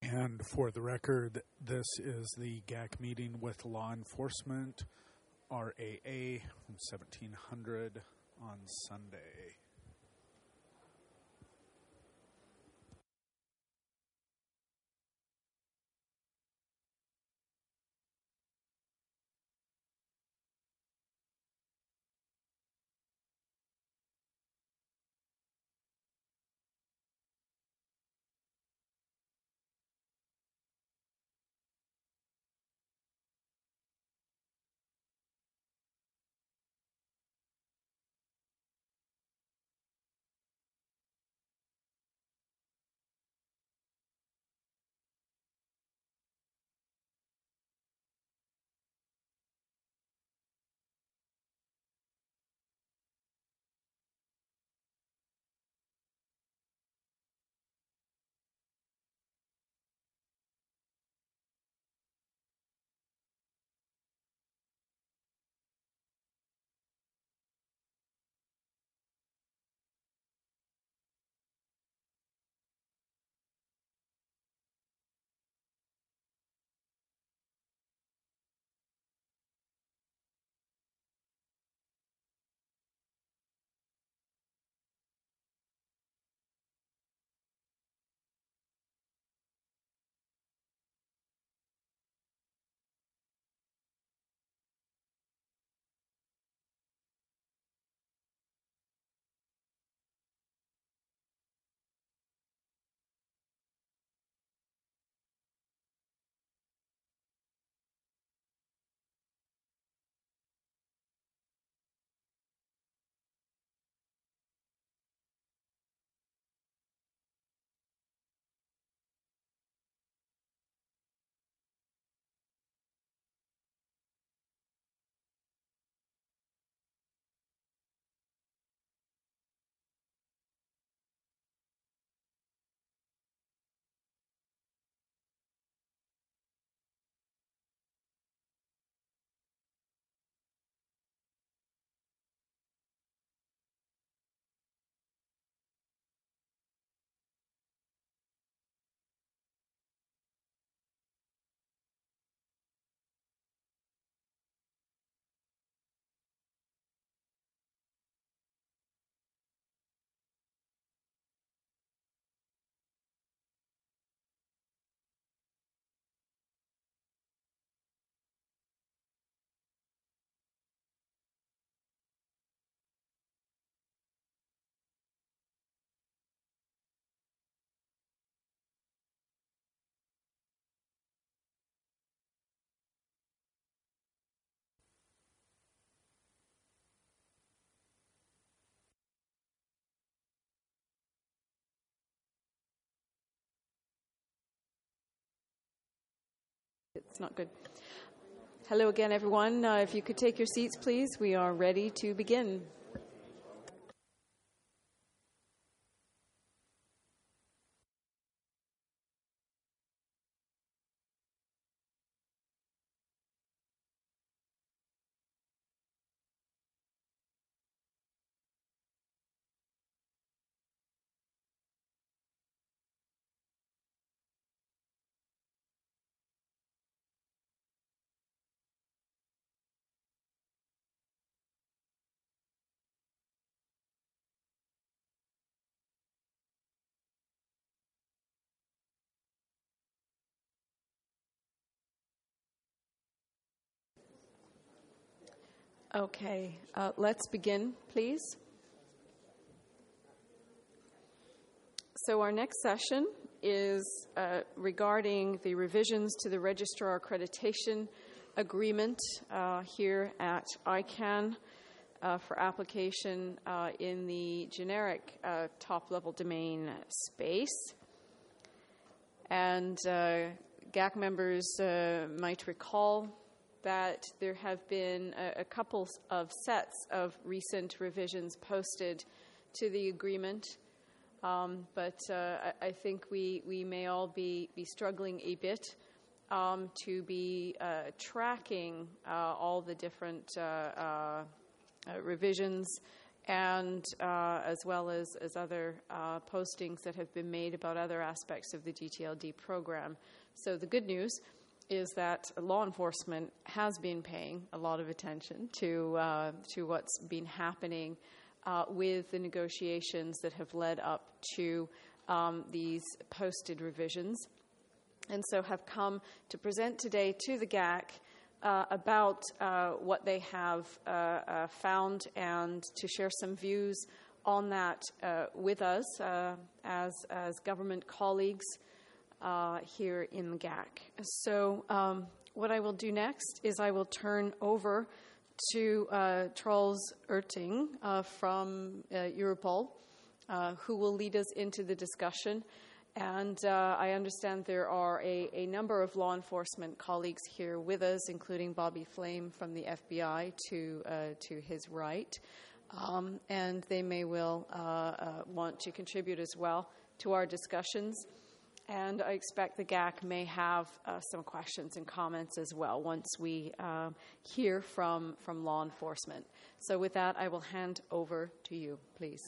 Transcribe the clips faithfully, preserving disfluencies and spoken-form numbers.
And for the record, this is the G A C meeting with law enforcement, R A A, from seventeen hundred on Sunday. It's not good. Hello again, everyone. Uh, if you could take your seats, please. We are ready to begin. Okay, uh, let's begin, please. So our next session is uh, regarding the revisions to the Registrar Accreditation Agreement uh, here at I CANN uh, for application uh, in the generic uh, top-level domain space. And uh, G A C members uh, might recall that there have been a, a couple of sets of recent revisions posted to the agreement. Um, but uh, I, I think we, we may all be, be struggling a bit um, to be uh, tracking uh, all the different uh, uh, uh, revisions and uh, as well as, as other uh, postings that have been made about other aspects of the D T L D program. So the good news is that law enforcement has been paying a lot of attention to uh, to what's been happening uh, with the negotiations that have led up to um, these posted revisions, and so have come to present today to the G A C uh, about uh, what they have uh, uh, found and to share some views on that uh, with us uh, as, as government colleagues Uh, here in the G A C. So um, what I will do next is I will turn over to uh, Charles Erting uh, from uh, Europol, uh, who will lead us into the discussion. And uh, I understand there are a, a number of law enforcement colleagues here with us, including Bobby Flame from the F B I to, uh, to his right. Um, and they may well uh, uh, want to contribute as well to our discussions. And I expect the G A C may have uh, some questions and comments as well once we uh, hear from, from law enforcement. So with that, I will hand over to you, please.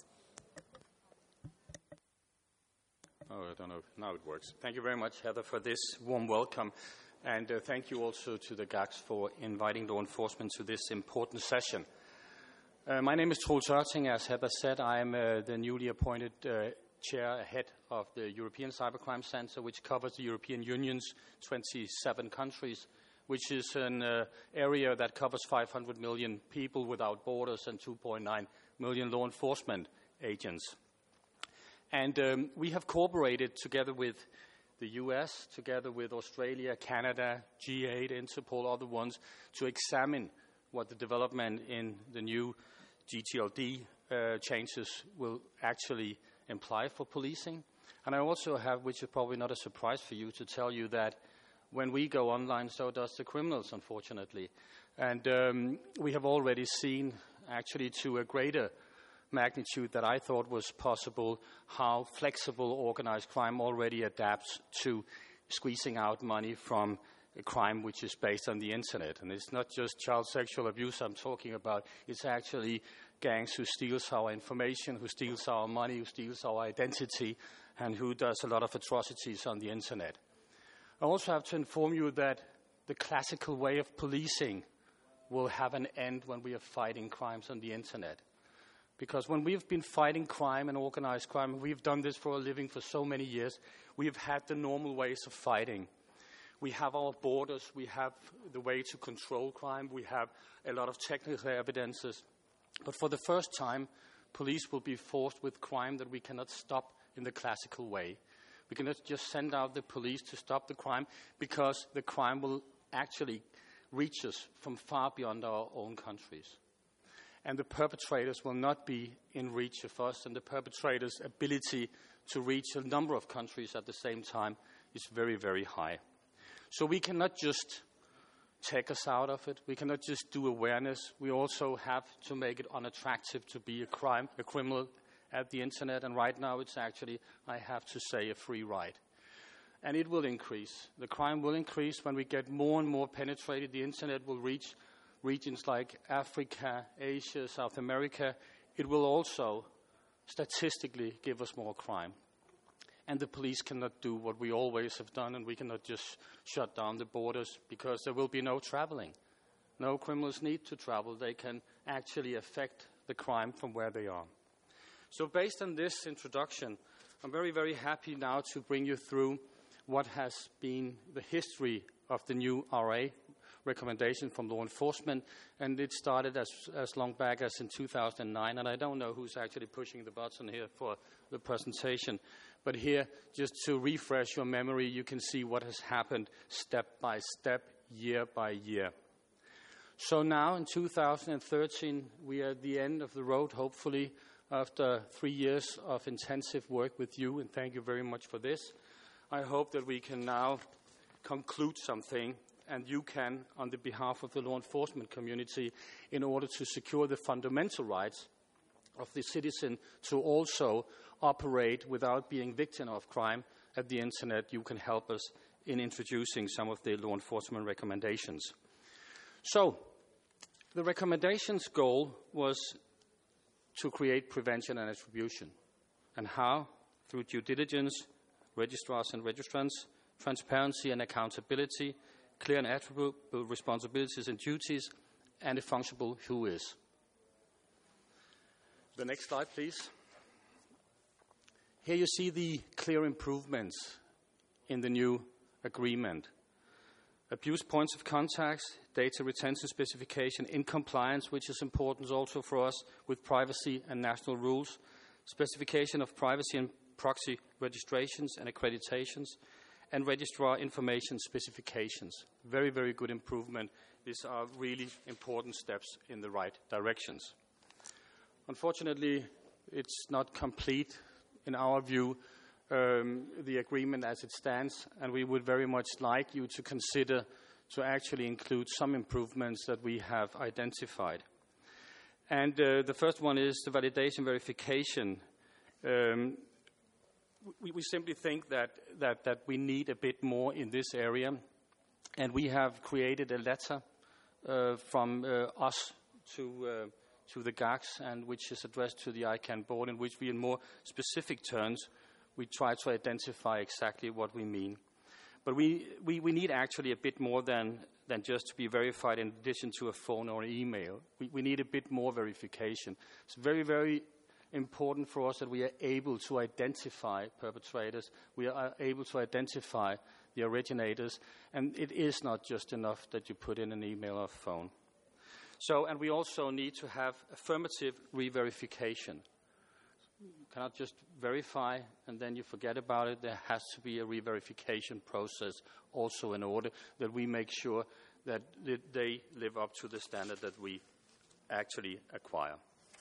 Oh, I don't know. Now it works. Thank you very much, Heather, for this warm welcome. And uh, thank you also to the G A C for inviting law enforcement to this important session. Uh, my name is Troels Ørting. As Heather said, I am uh, the newly appointed uh, chair head of the European Cybercrime Center, which covers the European Union's twenty-seven countries, which is an uh, area that covers five hundred million people without borders and two point nine million law enforcement agents. And um, we have cooperated together with the U S, together with Australia, Canada, G eight, Interpol, other ones, to examine what the development in the new D T L D uh, changes will actually imply for policing. And I also have, which is probably not a surprise for you, to tell you that when we go online, so does the criminals, unfortunately. And um, we have already seen, actually to a greater magnitude that I thought was possible, how flexible organized crime already adapts to squeezing out money from a crime which is based on the internet. And it's not just child sexual abuse I'm talking about, it's actually gangs who steals our information, who steals our money, who steals our identity, and who does a lot of atrocities on the internet. I also have to inform you that the classical way of policing will have an end when we are fighting crimes on the internet. Because when we've been fighting crime and organized crime, we've done this for a living for so many years, we've had the normal ways of fighting. We have our borders, we have the way to control crime, we have a lot of technical evidences. But for the first time, police will be forced with crime that we cannot stop in the classical way. We cannot just send out the police to stop the crime, because the crime will actually reach us from far beyond our own countries. And the perpetrators will not be in reach of us, and the perpetrators' ability to reach a number of countries at the same time is very, very high. So we cannot just take us out of it. We cannot just do awareness. We also have to make it unattractive to be a crime, a criminal at the internet. And right now it's actually, I have to say, a free ride. And it will increase. The crime will increase when we get more and more penetrated. The internet will reach regions like Africa, Asia, South America. It will also statistically give us more crime. And the police cannot do what we always have done, and we cannot just shut down the borders, because there will be no traveling. No criminals need to travel. They can actually affect the crime from where they are. So based on this introduction, I'm very, very happy now to bring you through what has been the history of the new R A recommendation from law enforcement. And it started as, as long back as in two thousand nine, and I don't know who's actually pushing the button here for the presentation. But here, just to refresh your memory, you can see what has happened step by step, year by year. So now in two thousand thirteen, we are at the end of the road, hopefully, after three years of intensive work with you, and thank you very much for this. I hope that we can now conclude something, and you can, on the behalf of the law enforcement community, in order to secure the fundamental rights of the citizen to also operate without being victim of crime at the internet, you can help us in introducing some of the law enforcement recommendations. So, the recommendations goal was to create prevention and attribution. And how? Through due diligence, registrars and registrants, transparency and accountability, clear and attributable responsibilities and duties, and a functional who is. The next slide, please. Here you see the clear improvements in the new agreement. Abuse points of contact, data retention specification in compliance, which is important also for us with privacy and national rules, specification of privacy and proxy registrations and accreditations, and registrar information specifications. Very, very good improvement. These are really important steps in the right directions. Unfortunately, it's not complete in our view, um, the agreement as it stands, and we would very much like you to consider to actually include some improvements that we have identified. And uh, the first one is the validation verification. Um, we, we simply think that, that, that we need a bit more in this area, and we have created a letter uh, from uh, us to uh, to the G A Cs, and which is addressed to the I CANN board, in which we, in more specific terms, we try to identify exactly what we mean. But we, we, we need actually a bit more than, than just to be verified in addition to a phone or an email. We, we need a bit more verification. It's very, very important for us that we are able to identify perpetrators. We are able to identify the originators. And it is not just enough that you put in an email or phone. So, and we also need to have affirmative re-verification. You cannot just verify and then you forget about it. There has to be a re-verification process also in order that we make sure that they live up to the standard that we actually acquire.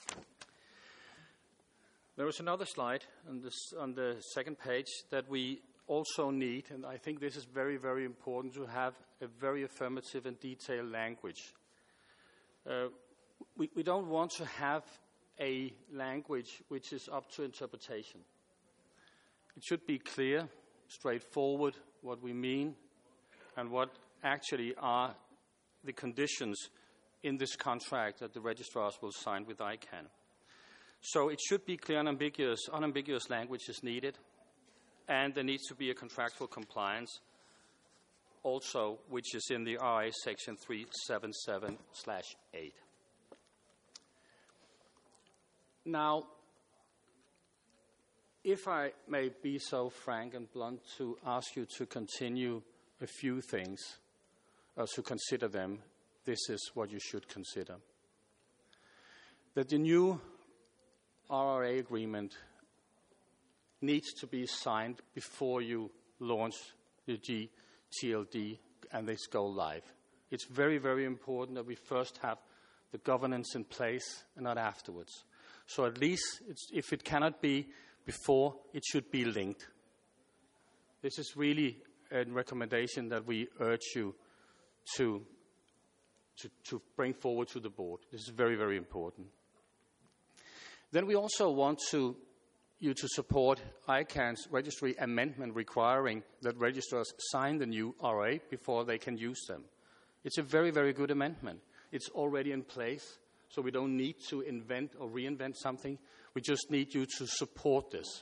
There is another slide on, this, on the second page that we also need, and I think this is very, very important, to have a very affirmative and detailed language. Uh, we, we don't want to have a language which is up to interpretation. It should be clear, straightforward, what we mean, and what actually are the conditions in this contract that the registrars will sign with I CANN. So it should be clear and ambiguous. Unambiguous language is needed, and there needs to be a contractual compliance also, which is in the R A section three seventy-seven slash eight. Now, if I may be so frank and blunt to ask you to continue a few things, or to consider them, this is what you should consider. That the new R R A agreement needs to be signed before you launch the G T L D and this go live. It's very, very important that we first have the governance in place and not afterwards. So at least, it's, if it cannot be before, it should be linked. This is really a recommendation that we urge you to, to, to bring forward to the board. This is very, very important. Then we also want to you to support I CANN's registry amendment requiring that registrars sign the new R A before they can use them. It's a very, very good amendment. It's already in place, so we don't need to invent or reinvent something. We just need you to support this.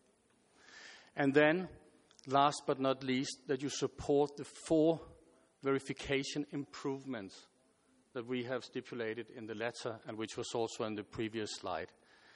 And then, last but not least, that you support the four verification improvements that we have stipulated in the letter and which was also on the previous slide.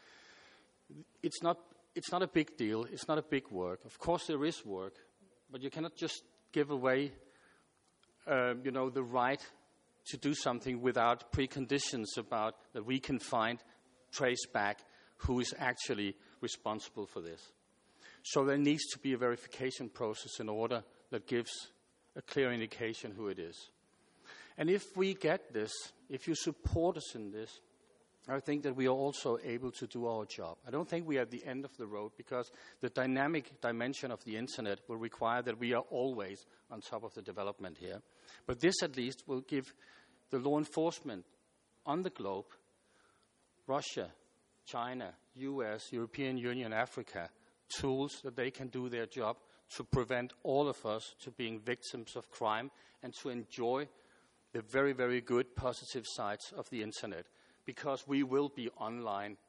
It's not, it's not a big deal. It's not a big work. Of course, there is work, but you cannot just give away, uh, you know, the right to do something without preconditions about that we can find, trace back who is actually responsible for this. So there needs to be a verification process in order that gives a clear indication who it is. And if we get this, if you support us in this, I think that we are also able to do our job. I don't think we are at the end of the road because the dynamic dimension of the Internet will require that we are always on top of the development here. But this at least will give the law enforcement on the globe, Russia, China, U S, European Union, Africa, tools that they can do their job to prevent all of us to being victims of crime and to enjoy the very, very good positive sides of the Internet. Because we will be online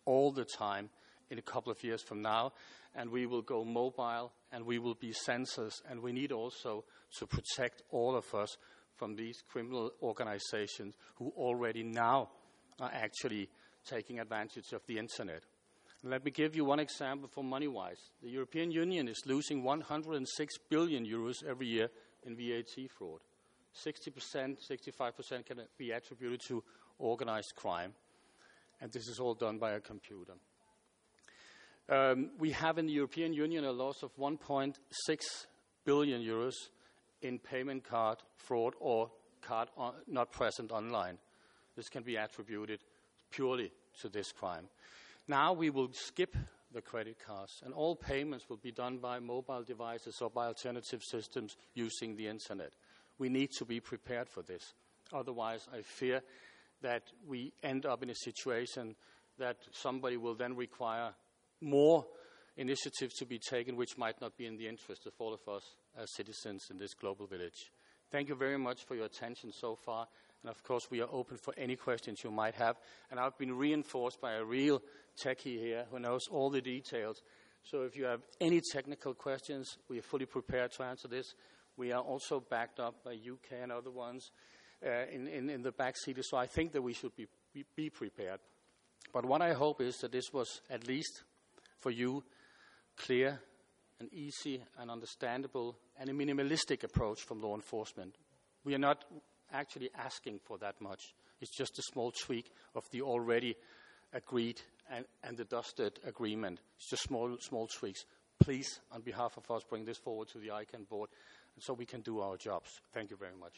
all the time in a couple of years from now, and we will go mobile, and we will be sensors, and we need also to protect all of us from these criminal organizations who already now are actually taking advantage of the internet. Let me give you one example for money-wise. The European Union is losing one hundred six billion euros every year in V A T fraud. sixty percent, sixty-five percent can be attributed to organized crime, and this is all done by a computer. Um, we have in the European Union a loss of one point six billion euros in payment card fraud or card on, not present online. This can be attributed purely to this crime. Now we will skip the credit cards, and all payments will be done by mobile devices or by alternative systems using the internet. We need to be prepared for this. Otherwise, I fear that we end up in a situation that somebody will then require more initiatives to be taken which might not be in the interest of all of us as citizens in this global village. Thank you very much for your attention so far. And of course, we are open for any questions you might have. And I've been reinforced by a real techie here who knows all the details. So if you have any technical questions, we are fully prepared to answer this. We are also backed up by U K and other ones uh, in, in, in the back seat. So I think that we should be, be, be prepared. But what I hope is that this was at least for you clear and easy and understandable and a minimalistic approach from law enforcement. We are not actually asking for that much. It's just a small tweak of the already agreed and, and the dusted agreement. It's just small, small tweaks. Please, on behalf of us, bring this forward to the I CANN board so we can do our jobs. Thank you very much.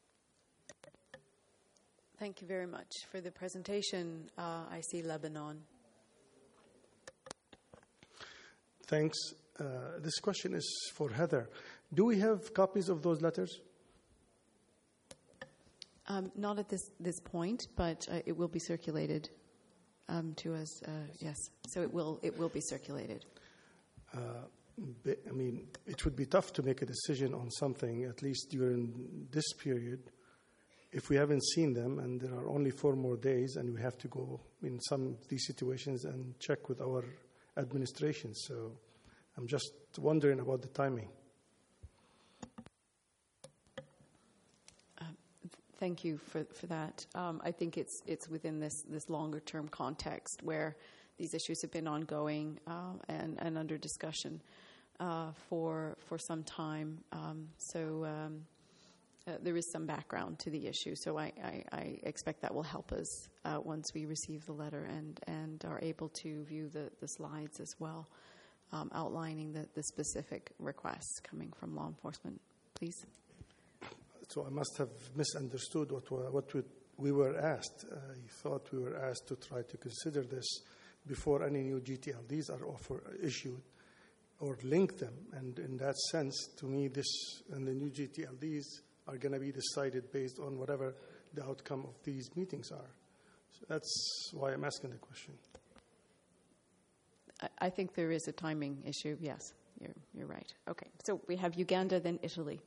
Thank you very much for the presentation. Uh, I see Lebanon. Thanks. Uh, this question is for Heather. Do we have copies of those letters? Um, not at this, this point, but uh, it will be circulated um, to us. Uh, yes, so it will it will be circulated. Uh, I mean, it would be tough to make a decision on something, at least during this period, if we haven't seen them, and there are only four more days, and we have to go in some of these situations and check with our administration. So I'm just wondering about the timing. Thank you for, for that. Um, I think it's it's within this, this longer term context where these issues have been ongoing uh, and, and under discussion uh, for for some time. Um, so um, uh, there is some background to the issue. So I, I, I expect that will help us uh, once we receive the letter and, and are able to view the, the slides as well, um, outlining the, the specific requests coming from law enforcement. Please. So I must have misunderstood what what we were asked. I thought we were asked to try to consider this before any new G T L Ds are offer, issued or link them. And in that sense, to me, this and the new G T L Ds are going to be decided based on whatever the outcome of these meetings are. So that's why I'm asking the question. I think there is a timing issue. Yes, you're, you're right. Okay, so we have Uganda, then Italy.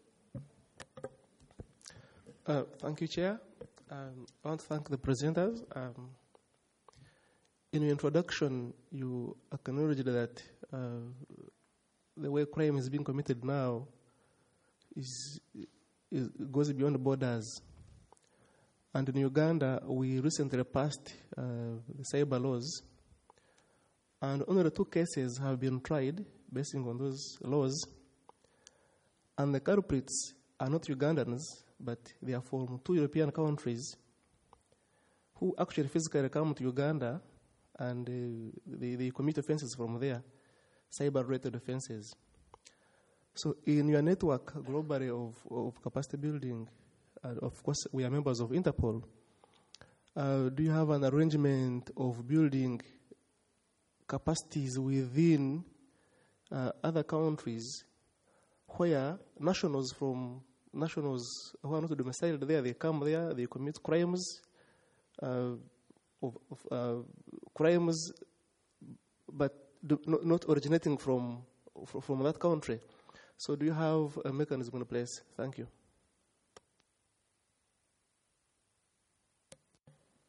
Uh, thank you, Chair. Um, I want to thank the presenters. Um, in your introduction, you acknowledged that uh, the way crime is being committed now is, is goes beyond borders. And in Uganda, we recently passed uh, the cyber laws, and only the two cases have been tried based on those laws. And the culprits are not Ugandans, but they are from two European countries who actually physically come to Uganda and uh, they, they commit offenses from there, cyber-related offenses. So in your network globally of, of capacity building, uh, of course we are members of Interpol, uh, do you have an arrangement of building capacities within uh, other countries where nationals from nationals who are not domiciled there, they come there, they commit crimes, uh, of, of, uh, crimes, but do, not, not originating from, from that country. So do you have a mechanism in place? Thank you.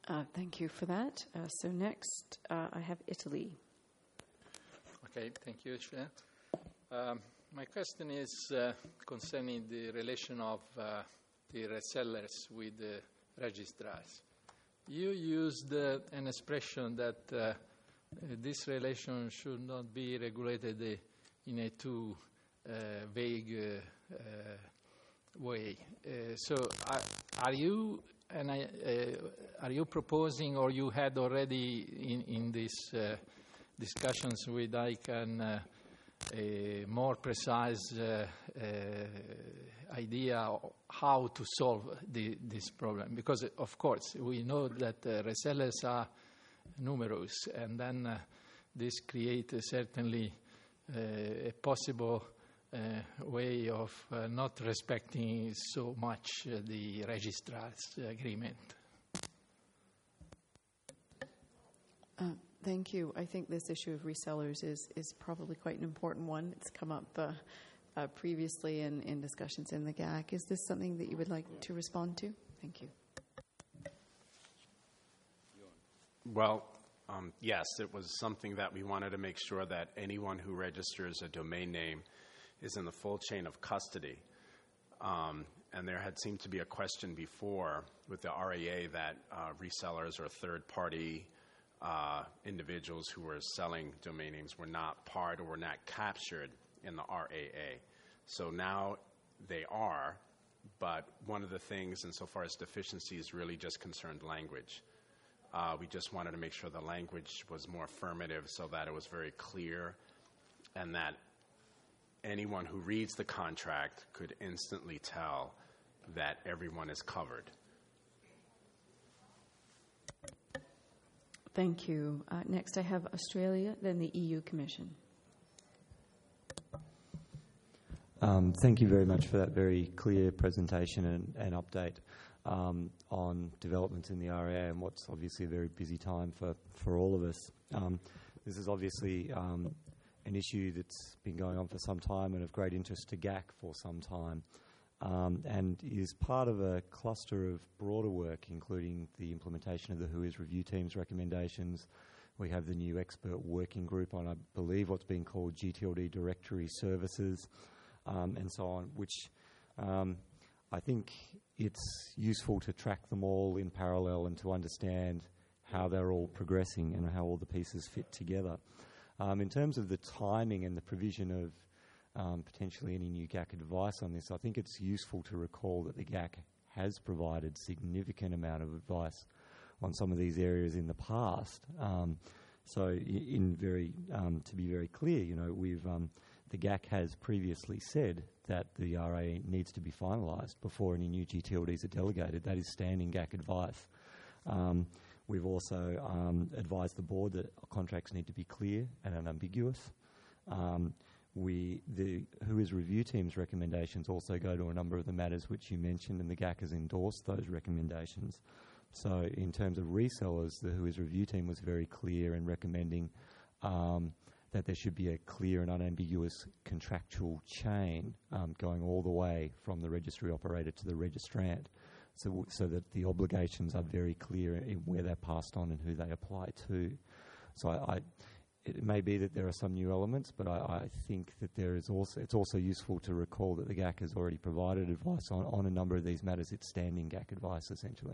Uh, thank you for that. Uh, so next, uh, I have Italy. Okay, thank you, Chair. Um, my question is uh, concerning the relation of uh, the resellers with the registrars. You used uh, an expression that uh, this relation should not be regulated uh, in a too uh, vague uh, uh, way. Uh, so, are, are you and I, uh, are you proposing, or you had already in in these uh, discussions with ICANN uh, a more precise uh, uh, idea of how to solve the, this problem? Because, of course, we know that uh, resellers are numerous, and then uh, this creates uh, certainly uh, a possible uh, way of uh, not respecting so much uh, the registrar's agreement. Uh, thank you. I think this issue of resellers is, is probably quite an important one. It's come up uh, uh, previously in, in discussions in the G A C. Is this something that you would like to respond to? Thank you. Well, um, yes, it was something that we wanted to make sure that anyone who registers a domain name is in the full chain of custody. Um, and there had seemed to be a question before with the R A A that uh, resellers or third-party uh, individuals who were selling domain names were not part or were not captured in the R A A. So now they are, but one of the things, insofar as deficiencies, really just concerned language. Uh, we just wanted to make sure the language was more affirmative so that it was very clear and that anyone who reads the contract could instantly tell that everyone is covered. Thank you. Uh, next I have Australia, then the E U Commission. Um, thank you very much for that very clear presentation and, and update um, on developments in the R A A and what's obviously a very busy time for, for all of us. Um, this is obviously um, an issue that's been going on for some time and of great interest to G A C for some time, um, and is part of a cluster of broader work, including the implementation of the W H O's review team's recommendations. We have the new expert working group on, I believe, what's being called G T L D directory services, um, and so on, which um, I think it's useful to track them all in parallel and to understand how they're all progressing and how all the pieces fit together. Um, in terms of the timing and the provision of um, potentially any new G A C advice on this, I think it's useful to recall that the G A C has provided significant amount of advice on some of these areas in the past. Um, so, in very um, to be very clear, you know, we've um, the G A C has previously said that the R A A needs to be finalised before any new G T L Ds are delegated. That is standing G A C advice. Um, We've also um, advised the board that contracts need to be clear and unambiguous. Um, we, the W H O's review team's recommendations also go to a number of the matters which you mentioned, and the G A C has endorsed those recommendations. So in terms of resellers, the W H O's review team was very clear in recommending um, that there should be a clear and unambiguous contractual chain um, going all the way from the registry operator to the registrant. So, so that the obligations are very clear in where they're passed on and who they apply to. So I, I, it may be that there are some new elements, but I, I think that there is also, it's also useful to recall that the G A C has already provided advice on, on a number of these matters. It's standing G A C advice, essentially.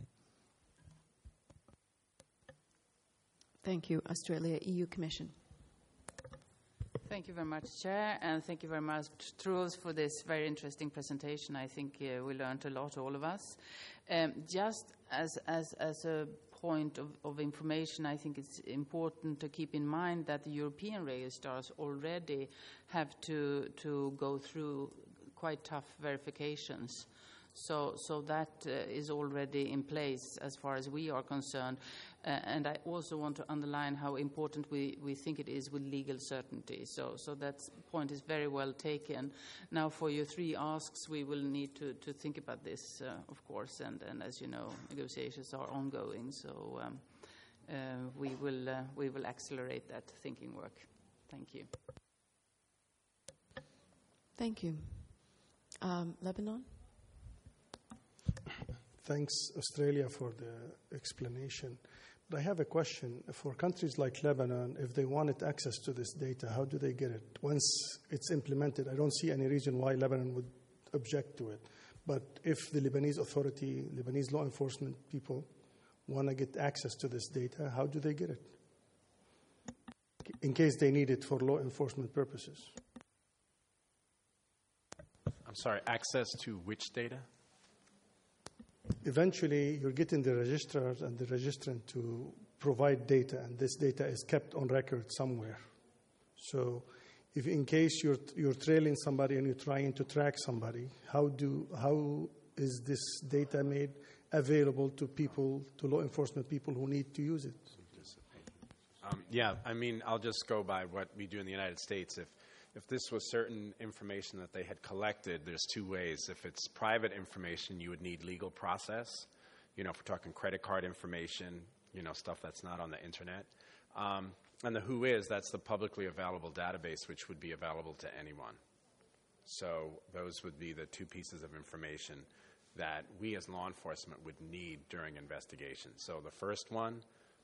Thank you. Australia E U Commission. Thank you very much, Chair, and thank you very much, Truls, for this very interesting presentation. I think uh, we learned a lot, all of us. Um, just as, as, as a point of, of information, I think it's important to keep in mind that the European registrars already have to, to go through quite tough verifications. So, so that uh, is already in place as far as we are concerned. Uh, and I also want to underline how important we, we think it is with legal certainty. So, so that point is very well taken. Now, for your three asks, we will need to, to think about this, uh, of course. And, and as you know, negotiations are ongoing. So um, uh, we will uh, we will accelerate that thinking work. Thank you. Thank you. Um, Lebanon. thanks, Australia, for the explanation. But I have a question. For countries like Lebanon, if they wanted access to this data, how do they get it? Once it's implemented, I don't see any reason why Lebanon would object to it. But if the Lebanese authority, Lebanese law enforcement people, want to get access to this data, how do they get it? In case they need it for law enforcement purposes. I'm sorry, access to which data? Eventually, you're getting the registrars and the registrant to provide data, and this data is kept on record somewhere. So if in case you're, you're trailing somebody and you're trying to track somebody, how, do, how is this data made available to people, to law enforcement people who need to use it? Um, yeah, I mean, I'll just go by what we do in the United States. If If this was certain information that they had collected, there's two ways. If it's private information, you would need legal process. You know, if we're talking credit card information, you know, stuff that's not on the internet. Um, and the W H O is, that's the publicly available database, which would be available to anyone. So those would be the two pieces of information that we as law enforcement would need during investigations. So the first one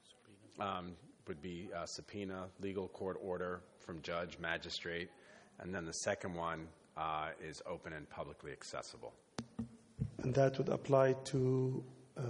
um, would be a subpoena, legal court order from judge, magistrate. And then the second one uh, is open and publicly accessible. And that would apply to uh,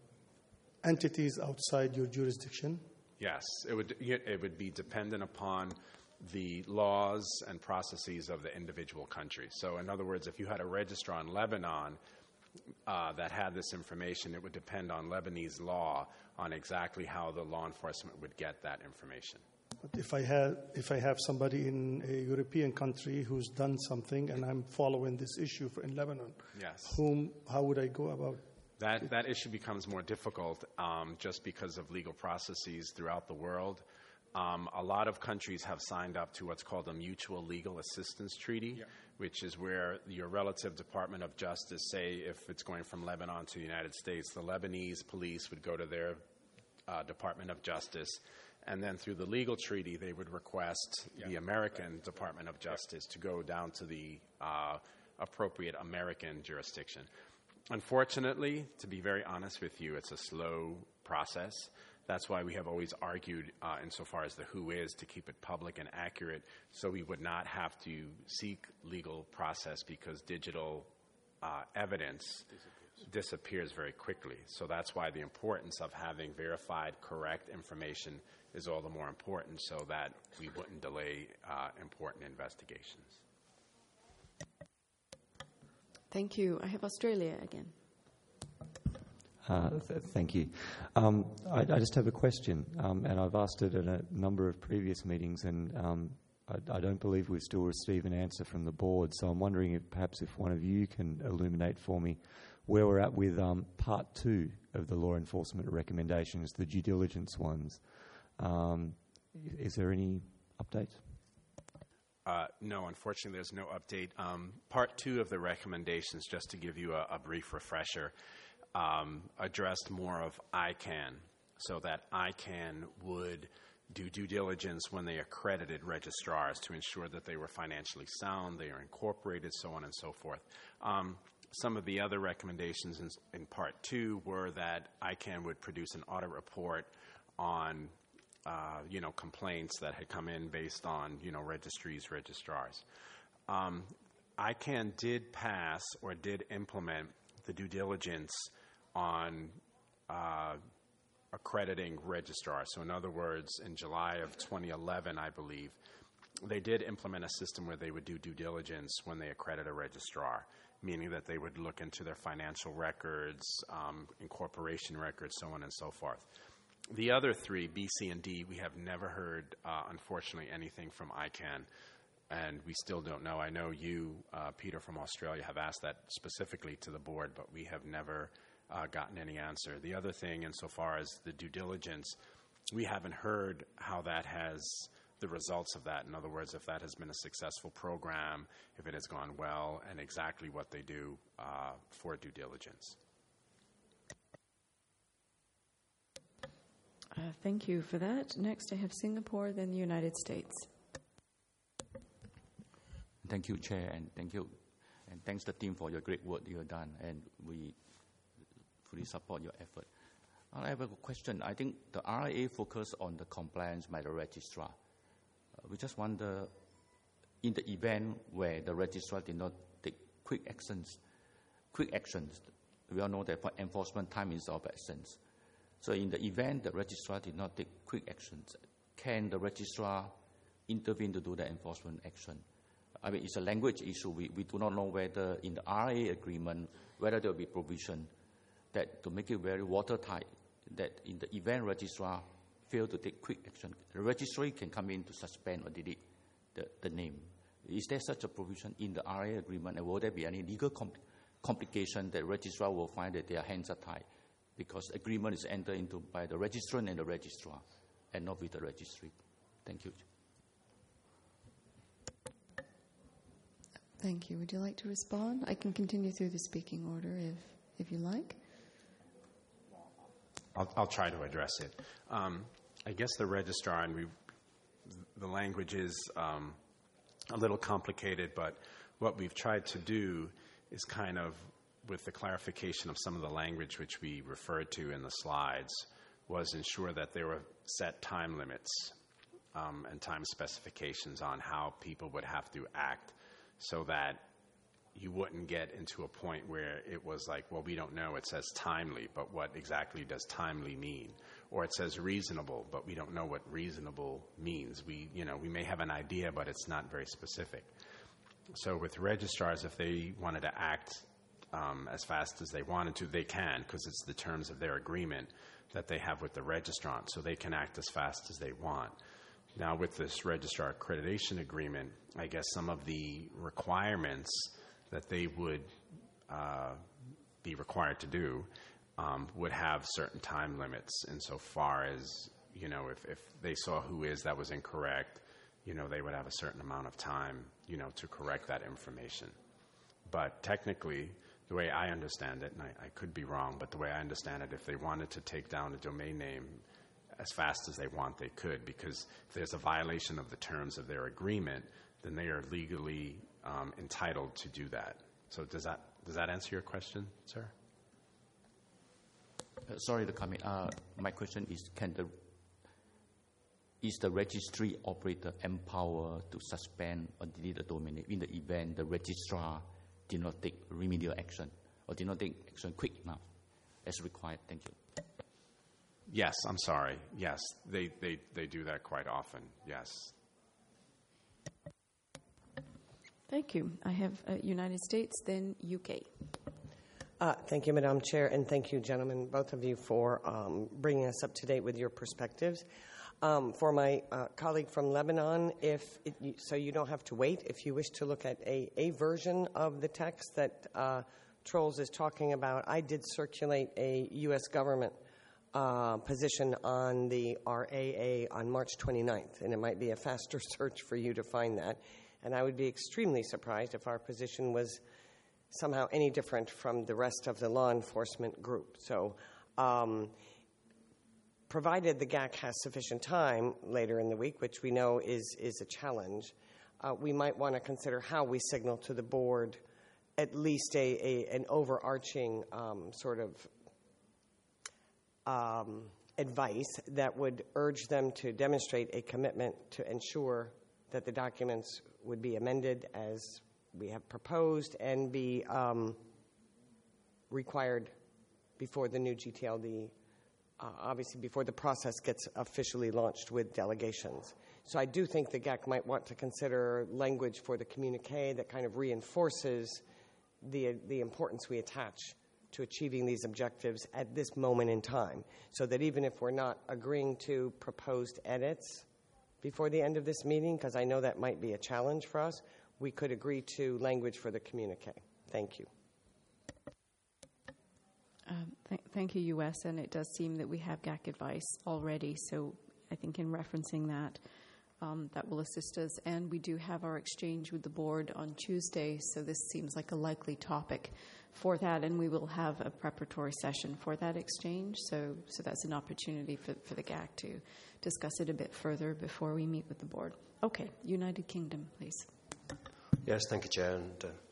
entities outside your jurisdiction? Yes, it would, it would be dependent upon the laws and processes of the individual country. So in other words, if you had a registrar in Lebanon uh, that had this information, it would depend on Lebanese law on exactly how the law enforcement would get that information. But if I have if I have somebody in a European country who's done something and I'm following this issue for, in Lebanon, yes, whom how would I go about that? That issue becomes more difficult um, just because of legal processes throughout the world. Um, a lot of countries have signed up to what's called a mutual legal assistance treaty, yeah. which is where your relative Department of Justice, say if it's going from Lebanon to the United States, the Lebanese police would go to their uh, Department of Justice. And then through the legal treaty, they would request yeah. the American right. Department of Justice yeah. to go down to the uh, appropriate American jurisdiction. Unfortunately, to be very honest with you, it's a slow process. That's why we have always argued, uh, insofar as the W H O is, to keep it public and accurate, so we would not have to seek legal process because digital uh, evidence disappears. disappears very quickly. So that's why the importance of having verified, correct information is all the more important, so that we wouldn't delay uh, important investigations. Thank you. I have Australia again. Uh, th- thank you. Um, I, I just have a question, um, and I've asked it at a number of previous meetings, and um, I, I don't believe we've still received an answer from the board. So I'm wondering if perhaps if one of you can illuminate for me where we're at with um, part two of the law enforcement recommendations, the due diligence ones. Um, is there any update? Uh, no, unfortunately, there's no update. Um, part two of the recommendations, just to give you a, a brief refresher, um, addressed more of I CAN, so that I CAN would do due diligence when they accredited registrars to ensure that they were financially sound, they are incorporated, so on and so forth. Um, some of the other recommendations in, in part two were that I CAN would produce an audit report on Uh, you know, complaints that had come in based on, you know, registries, registrars. Um, I CAN did pass or did implement the due diligence on uh, accrediting registrars. So in other words, in July of twenty eleven, I believe, they did implement a system where they would do due diligence when they accredit a registrar, meaning that they would look into their financial records, um, incorporation records, so on and so forth. The other three, B, C, and D, we have never heard, uh, unfortunately, anything from I CAN, and we still don't know. I know you, uh, Peter, from Australia, have asked that specifically to the board, but we have never uh, gotten any answer. The other thing, insofar as the due diligence, we haven't heard how that has, the results of that. In other words, if that has been a successful program, if it has gone well, and exactly what they do uh, for due diligence. Uh, thank you for that. Next, I have Singapore, then the United States. Thank you, Chair, and thank you, and thanks the team for your great work you have done. And we, fully support your effort. I have a question. I think the R I A focus on the compliance by the registrar. Uh, we just wonder, in the event where the registrar did not take quick actions, quick actions, we all know that for enforcement time is of essence. So in the event the registrar did not take quick actions, can the registrar intervene to do the enforcement action? I mean, it's a language issue. We, we do not know whether in the R I A agreement, whether there will be provision that to make it very watertight, that in the event registrar fail to take quick action, the registry can come in to suspend or delete the, the name. Is there such a provision in the R I A agreement, and will there be any legal compl- complication that registrar will find that their hands are tied because agreement is entered into by the registrant and the registrar and not with the registry? Thank you. Thank you. Would you like to respond? I can continue through the speaking order if, if you like. I'll, I'll try to address it. Um, I guess the registrar, and we, the language is um, a little complicated, but what we've tried to do is kind of, with the clarification of some of the language which we referred to in the slides, was ensure that there were set time limits um, and time specifications on how people would have to act, so that you wouldn't get into a point where it was like, well, we don't know, it says timely, but what exactly does timely mean? Or it says reasonable, but we don't know what reasonable means. We, you know, we may have an idea, but it's not very specific. So with registrars, if they wanted to act um, as fast as they wanted to, they can, because it's the terms of their agreement that they have with the registrant, so they can act as fast as they want. Now, with this registrar accreditation agreement, I guess some of the requirements that they would uh, be required to do um, would have certain time limits insofar as, you know, if, if they saw who is that was incorrect, you know, they would have a certain amount of time, you know, to correct that information. But technically, the way I understand it, and I, I could be wrong, but the way I understand it, if they wanted to take down a domain name as fast as they want, they could, because if there's a violation of the terms of their agreement, then they are legally um, entitled to do that. So does that does that answer your question, sir? Uh, sorry to come in. Uh, my question is: Can the is the registry operator empowered to suspend or delete the domain name in the event the registrar did not take remedial action or did not take action quick enough as required? Thank you. Yes, I'm sorry. Yes, they, they, they do that quite often. Yes. Thank you. I have uh, United States, then U K. Uh, thank you, Madam Chair, and thank you, gentlemen, both of you, for um, bringing us up to date with your perspectives. Um, for my uh, colleague from Lebanon, if it, so you don't have to wait, if you wish to look at a, a version of the text that uh, Trolls is talking about, I did circulate a U S government Uh, position on the R A A on March twenty-ninth, and it might be a faster search for you to find that. And I would be extremely surprised if our position was somehow any different from the rest of the law enforcement group. So um, provided the G A C has sufficient time later in the week, which we know is, is a challenge, uh, we might want to consider how we signal to the board at least a, a an overarching um, sort of Um, advice that would urge them to demonstrate a commitment to ensure that the documents would be amended as we have proposed and be um, required before the new G T L D, uh, obviously before the process gets officially launched with delegations. So I do think the G A C might want to consider language for the communique that kind of reinforces the the importance we attach to achieving these objectives at this moment in time, so that even if we're not agreeing to proposed edits before the end of this meeting, because I know that might be a challenge for us, we could agree to language for the communique. Thank you. Um, th- thank you, U S, and it does seem that we have G A C advice already, so I think in referencing that, um, that will assist us. And we do have our exchange with the board on Tuesday, so this seems like a likely topic for that, and we will have a preparatory session for that exchange. So, so that's an opportunity for, for the G A C to discuss it a bit further before we meet with the board. Okay, United Kingdom, please. Yes, thank you, Chair, and uh,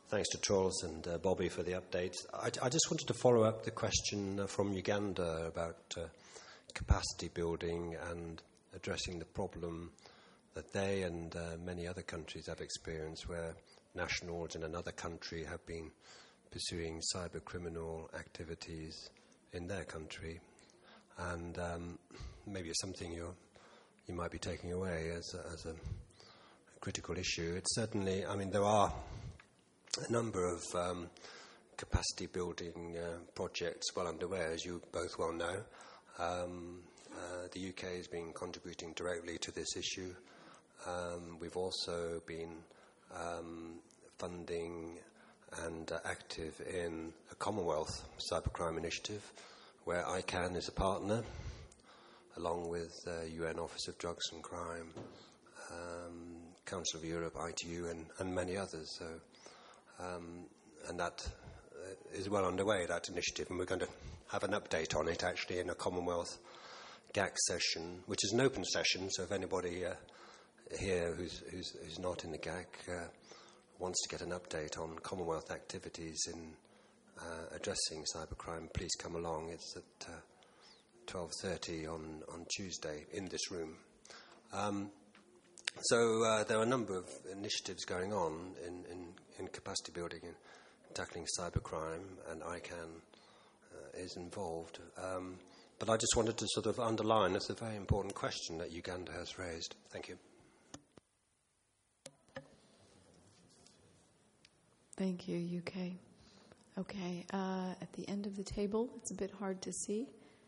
thanks to Troels and uh, Bobby for the updates. I, I just wanted to follow up the question uh, from Uganda about uh, capacity building and addressing the problem that they and uh, many other countries have experienced where nationals in another country have been pursuing cyber criminal activities in their country. And um, maybe it's something you're, you might be taking away as a, as a critical issue. It's certainly, I mean, there are a number of um, capacity building uh, projects well underway, as you both well know. Um, uh, the U K has been contributing directly to this issue. Um, we've also been um, funding and uh, active in a Commonwealth cybercrime initiative where ICANN is a partner, along with uh, U N Office of Drugs and Crime, um, Council of Europe, I T U, and, and many others. So, um, and that uh, is well underway, that initiative, and we're going to have an update on it actually in a Commonwealth G A C session, which is an open session, so if anybody uh, here who's, who's, who's not in the G A C uh, wants to get an update on Commonwealth activities in uh, addressing cybercrime, please come along. It's at uh, twelve thirty on, on Tuesday in this room. Um, so uh, there are a number of initiatives going on in, in, in capacity building and tackling cybercrime, and ICANN uh, is involved. Um, but I just wanted to sort of underline it's a very important question that Uganda has raised. Thank you. Thank you, U K. Okay, uh, at the end of the table, it's a bit hard to see.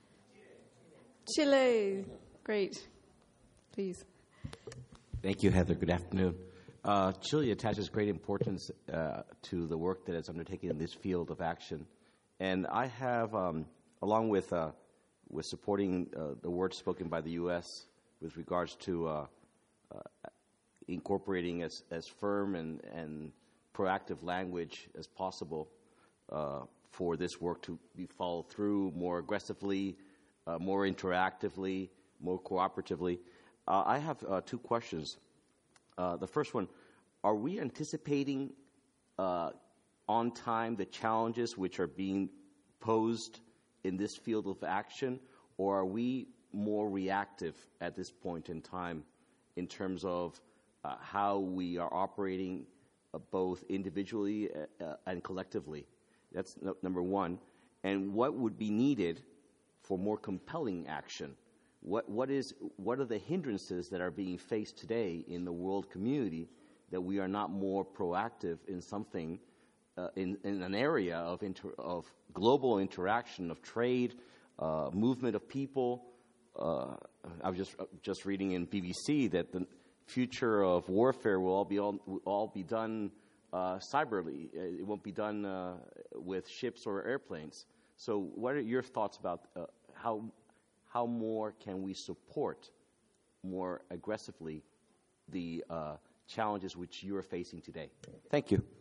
Chile. Great. Please. Thank you, Heather. Good afternoon. Uh, Chile attaches great importance uh, to the work that is undertaken in this field of action. And I have, um, along with, uh, with supporting uh, the words spoken by the U S with regards to uh, uh, incorporating as, as firm and, and proactive language as possible uh, for this work to be followed through more aggressively, uh, more interactively, more cooperatively. Uh, I have uh, two questions. Uh, the first one, are we anticipating uh, on time the challenges which are being posed in this field of action, or are we more reactive at this point in time in terms of uh, how we are operating uh, both individually uh, and collectively? That's no, number one. And what would be needed for more compelling action? What, what, is, what are the hindrances that are being faced today in the world community that we are not more proactive in something, uh, in, in an area of, inter, of global interaction, of trade, uh, movement of people? Uh, I was just, just reading in B B C that the future of warfare will all be, all, will all be done uh, cyberly. It won't be done uh, with ships or airplanes. So what are your thoughts about uh, how How more can we support more aggressively the uh, challenges which you are facing today? Thank you.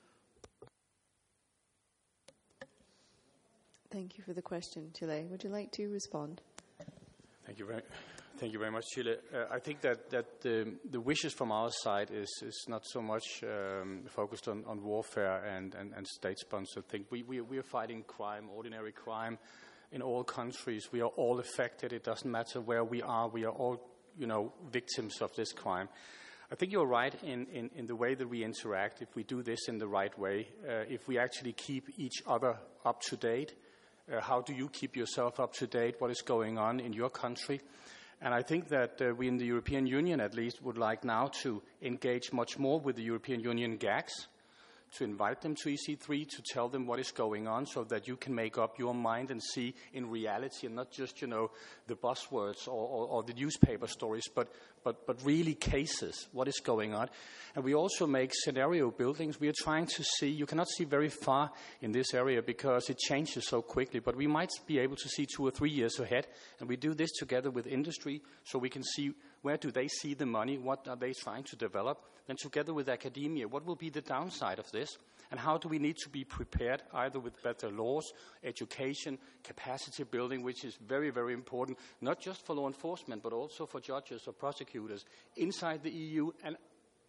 Thank you for the question, Chile. Would you like to respond? Thank you very, thank you very much, Chile. Uh, I think that, that the, the wishes from our side is, is not so much um, focused on, on warfare and, and, and state-sponsored things. We, we, we are fighting crime, ordinary crime, in all countries. We are all affected. It doesn't matter where we are. We are all, you know, victims of this crime. I think you're right in, in, in the way that we interact. If we do this in the right way, uh, if we actually keep each other up to date, uh, how do you keep yourself up to date? What is going on in your country? And I think that uh, we in the European Union, at least, would like now to engage much more with the European Union G A Cs, to invite them to E C three, to tell them what is going on so that you can make up your mind and see in reality and not just, you know, the buzzwords or, or, or the newspaper stories, but, but, but really cases, what is going on. And we also make scenario buildings. We are trying to see, you cannot see very far in this area because it changes so quickly, but we might be able to see two or three years ahead. And we do this together with industry so we can see where do they see the money, what are they trying to develop, and together with academia, what will be the downside of this, and how do we need to be prepared either with better laws, education, capacity building, which is very, very important, not just for law enforcement, but also for judges or prosecutors inside the E U and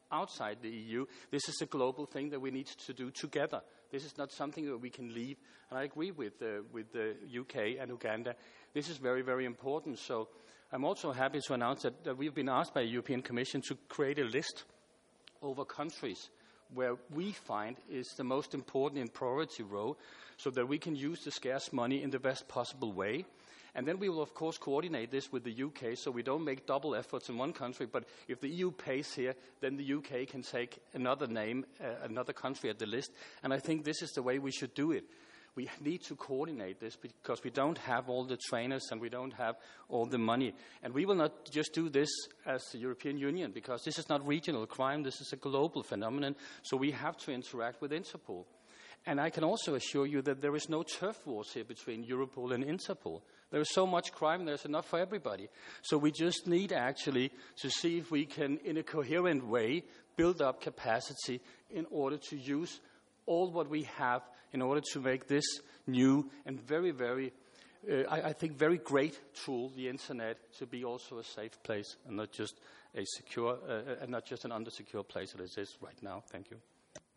outside the E U. This is a global thing that we need to do together. This is not something that we can leave. And I agree with, uh, with the U K and Uganda. This is very, very important. So I'm also happy to announce that, that we've been asked by the European Commission to create a list over countries where we find is the most important in priority row, so that we can use the scarce money in the best possible way. And then we will, of course, coordinate this with the U K, so we don't make double efforts in one country. But if the E U pays here, then the U K can take another name, uh, another country at the list. And I think this is the way we should do it. We need to coordinate this because we don't have all the trainers and we don't have all the money. And we will not just do this as the European Union, because this is not regional crime. This is a global phenomenon. So we have to interact with Interpol. And I can also assure you that there is no turf wars here between Europol and Interpol. There is so much crime, there's enough for everybody. So we just need actually to see if we can, in a coherent way, build up capacity in order to use all what we have in order to make this new and very, very, uh, I, I think, very great tool, the Internet, to be also a safe place and not just a secure, uh, and not just an under-secure place as it is right now. Thank you.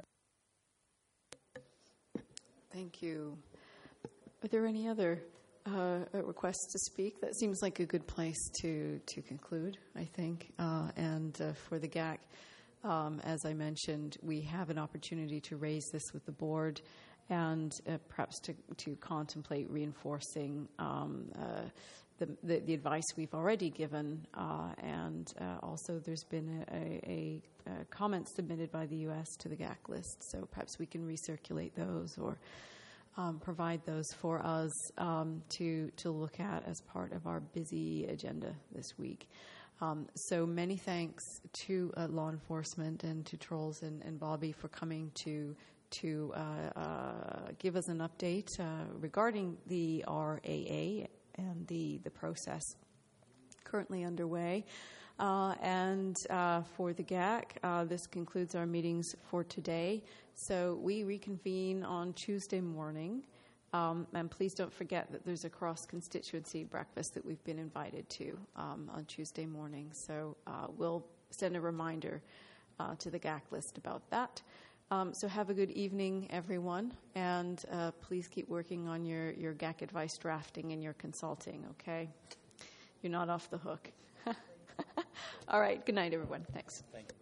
Thank you. Are there any other uh, requests to speak? That seems like a good place to, to conclude, I think. Uh, and uh, for the G A C, um, as I mentioned, we have an opportunity to raise this with the board and uh, perhaps to, to contemplate reinforcing um, uh, the, the, the advice we've already given. Uh, and uh, also there's been a, a, a comment submitted by the U S to the G A C list, so perhaps we can recirculate those or um, provide those for us um, to, to look at as part of our busy agenda this week. Um, so many thanks to uh, law enforcement and to Troels and, and Bobby for coming to to uh, uh, give us an update uh, regarding the R A A and the, the process currently underway. Uh, and uh, for the G A C, uh, this concludes our meetings for today. So we reconvene on Tuesday morning. Um, and please don't forget that there's a cross-constituency breakfast that we've been invited to um, on Tuesday morning. So uh, we'll send a reminder uh, to the G A C list about that. Um, so have a good evening, everyone, and uh, please keep working on your, your G A C advice drafting and your consulting, okay? You're not off the hook. All right, good night, everyone. Thanks. Thank you.